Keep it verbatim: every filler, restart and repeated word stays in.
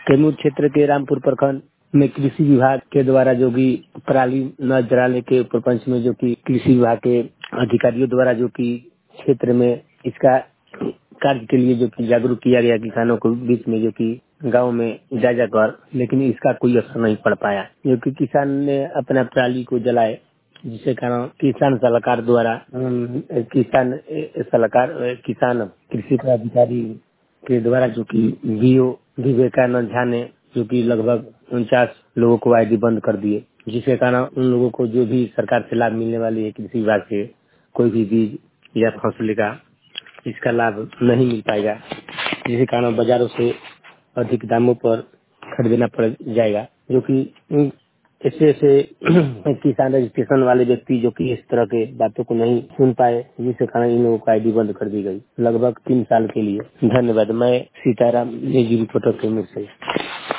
कैमूर क्षेत्र के रामपुर प्रखंड में कृषि विभाग के द्वारा जो कि पराली न जलाने के प्रपंच में जो कि कृषि विभाग के अधिकारियों द्वारा जो कि क्षेत्र में इसका कार्य के लिए जो कि जागरूक किया गया किसानों को बीच में जो कि गांव में जा जाकर, लेकिन इसका कोई असर नहीं पड़ पाया क्योंकि किसान ने अपना पराली को जलाए, जिसके कारण किसान सलाहकार द्वारा अम, किसान ए, सलाहकार अ, किसान कृषि पदाधिकारी के द्वारा जो कि बीओ विवेकानंद झा ने जो कि लगभग उनचास लोगों को आईडी बंद कर दिए, जिसके कारण उन लोगों को जो भी सरकार से लाभ मिलने वाली है कृषि विभाग से कोई भी बीज या फसल का इसका लाभ नहीं मिल पाएगा, जिसके कारण बाजारों से अधिक दामों पर खरीदना पड़ जाएगा। जो कि इन- ऐसे ऐसे किसान रजिस्ट्रेशन वाले व्यक्ति जो कि इस तरह के बातों को नहीं सुन पाए, जिसके कारण इन लोगों को आईडी बंद कर दी गई लगभग तीन साल के लिए। धन्यवाद। मैं सीताराम निजी रिपोर्टर कैमूर से।